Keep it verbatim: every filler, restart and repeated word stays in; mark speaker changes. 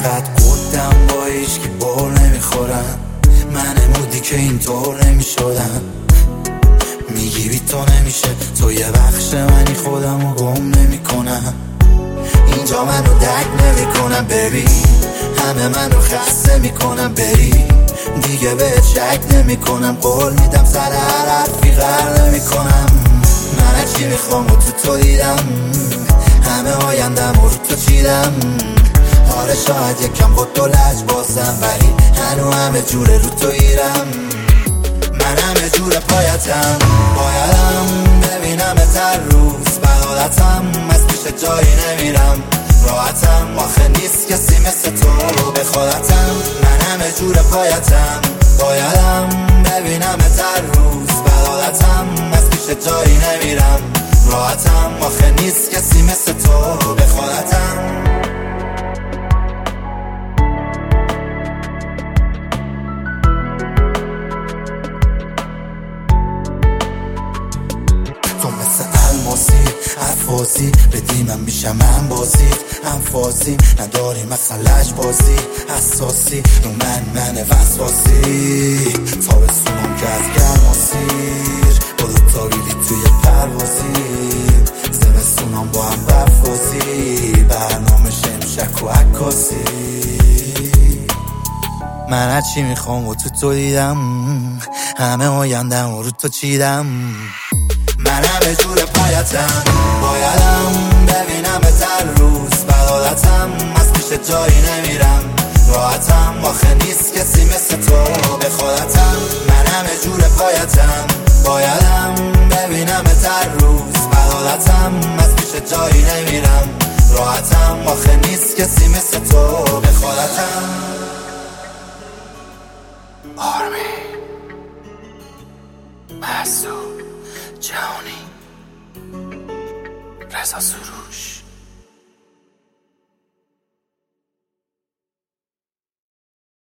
Speaker 1: انقدر گفتم با هیچکی بول نمیخورم، من امودی که اینطور نمیشدم. میگی بی تو نمیشه، تو یه بخش منی، خودم رو گم نمی کنم. اینجا منو درک نمی کنم ببین، همه منو خسته میکنم بری. دیگه به شک نمی کنم، قول میدم سر هر حرفی غر نمی کنم. من چی میخوام و تو تو دیدم، همه آیندم رو تو چیدم. آره شاید یکم با تو لج بازم، ولی هنو همه جوره رو تو ایرم. من همه جور پایتم، بایدم ببینم تر روز بلالتم. از پیش جایی نمیرم، راحتم آخه نیست کسی مثل تو به خودتم. من همه جور پایتم، بایدم ببینم تر روز بلالتم. از پیش جایی نمیرم، راحتم آخه نیست کسی مثل تو به خودتم. تو مثل الماسی حرفازی بدی، من میشم من بازید انفازی. نداری مسئلهش بازی حساسی، رو من من وسواسی. تا بسونم که از گرماسیر با دوتا بیلی توی پروازی. زمستونم با هم برفازی، برنامه شمشک و عکاسی. من هرچی میخوام و تو تو دیدم، همه آیندم و رو تو چیدم. من همه جور پایتم، بایدم ببینم تر روز بلالتم. از پیش جایی نمیرم، راحتم آخه نیست کسی مثل تو به خودتم. من همه جور پایتم، بایدم ببینم تر روز بلالتم. از پیش جایی نمیرم، راحتم آخه نیست کسی مثل تو به خودتم. آرمی مسعود جهانی، رضا سروش.